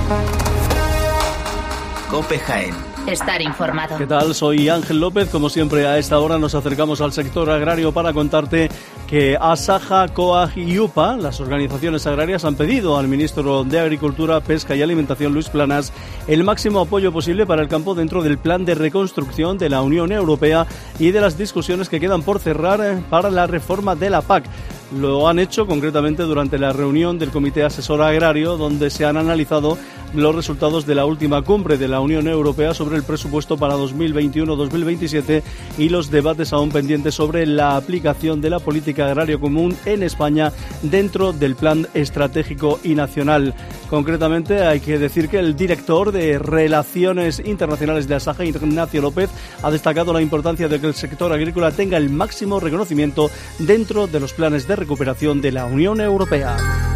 COPE Jaén. Estar informado. ¿Qué tal? Soy Ángel López. Como siempre, a esta hora nos acercamos al sector agrario para contarte que Asaja, COAG y UPA, las organizaciones agrarias, han pedido al ministro de Agricultura, Pesca y Alimentación, Luis Planas, el máximo apoyo posible para el campo dentro del plan de reconstrucción de la Unión Europea y de las discusiones que quedan por cerrar para la reforma de la PAC. Lo han hecho concretamente durante la reunión del Comité Asesor Agrario, donde se han analizado los resultados de la última cumbre de la Unión Europea sobre el presupuesto para 2021-2027 y los debates aún pendientes sobre la aplicación de la política agraria común en España dentro del plan estratégico y nacional. Concretamente, hay que decir que el director de Relaciones Internacionales de Asaja, Ignacio López, ha destacado la importancia de que el sector agrícola tenga el máximo reconocimiento dentro de los planes de recuperación de la Unión Europea.